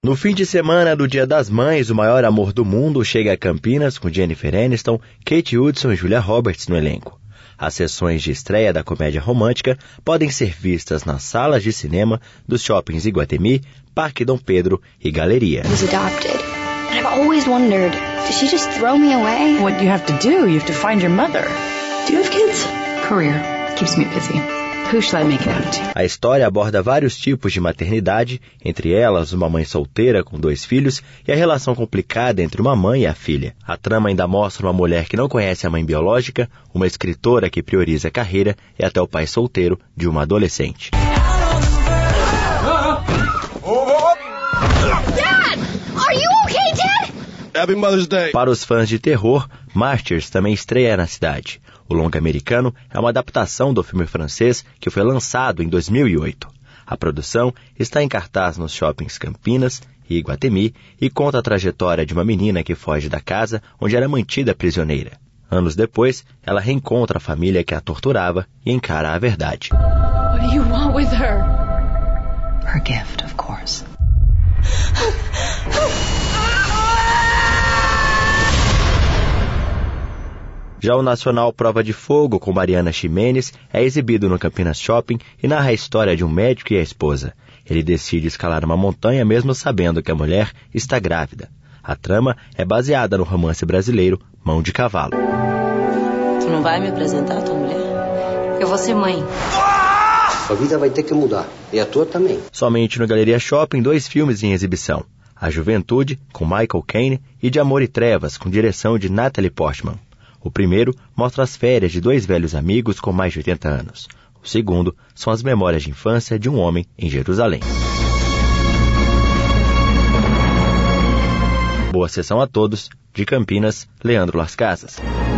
No fim de semana do Dia das Mães, o maior amor do mundo chega a Campinas com Jennifer Aniston, Kate Hudson e Julia Roberts no elenco. As sessões de estreia da comédia romântica podem ser vistas nas salas de cinema dos shoppings Iguatemi, Parque Dom Pedro e Galeria. I was adopted, and I've always wondered, did she just throw me away? What you have to do, you have to find your mother. Do you have kids? Career keeps me busy. Who should I make it out to? A história aborda vários tipos de maternidade, entre elas uma mãe solteira com 2 filhos e a relação complicada entre uma mãe e a filha. A trama ainda mostra uma mulher que não conhece a mãe biológica, uma escritora que prioriza a carreira e até o pai solteiro de uma adolescente. Dad! Are you okay, Dad? Happy Mother's Day! Para os fãs de terror, Martyrs também estreia na cidade. O longa americano é uma adaptação do filme francês que foi lançado em 2008. A produção está em cartaz nos shoppings Campinas e Iguatemi e conta a trajetória de uma menina que foge da casa onde era mantida prisioneira. Anos depois, ela reencontra a família que a torturava e encara a verdade. What do you want with her? Her gift, of course. Já o nacional Prova de Fogo, com Mariana Ximenes, é exibido no Campinas Shopping e narra a história de um médico e a esposa. Ele decide escalar uma montanha mesmo sabendo que a mulher está grávida. A trama é baseada no romance brasileiro Mão de Cavalo. Tu não vai me apresentar a tua mulher? Eu vou ser mãe. A vida vai ter que mudar. E a tua também. Somente no Galeria Shopping, 2 filmes em exibição. A Juventude, com Michael Caine, e De Amor e Trevas, com direção de Natalie Portman. O primeiro mostra as férias de 2 velhos amigos com mais de 80 anos. O segundo são as memórias de infância de um homem em Jerusalém. Boa sessão a todos. De Campinas, Leandro Las Casas.